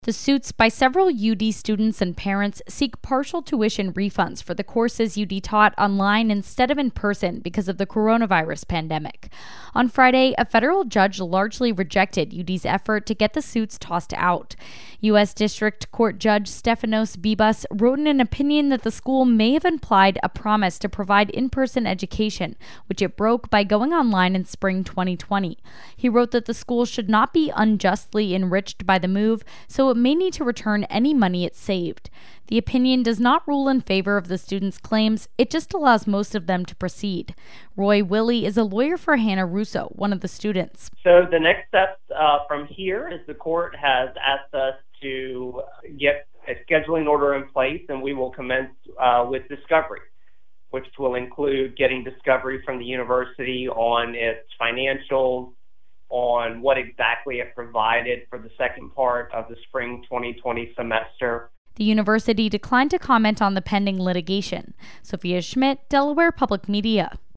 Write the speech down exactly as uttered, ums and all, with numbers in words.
The suits by several U D students and parents seek partial tuition refunds for the courses U D taught online instead of in person because of the coronavirus pandemic. On Friday, a federal judge largely rejected U D's effort to get the suits tossed out. U S District Court Judge Stefanos Bibas wrote in an opinion that the school may have implied a promise to provide in-person education, which it broke by going online in spring twenty twenty. He wrote that the school should not be unjustly enriched by the move, so it may need to return any money it saved. The opinion does not rule in favor of the students' claims, it just allows most of them to proceed. Roy Willie is a lawyer for Hannah Russo, one of the students. So the next steps uh, from here is the court has asked us to get a scheduling order in place, and we will commence uh, with discovery, which will include getting discovery from the university on its financials, on what exactly it provided for the second part of the spring twenty twenty semester. The university declined to comment on the pending litigation. Sophia Schmidt, Delaware Public Media.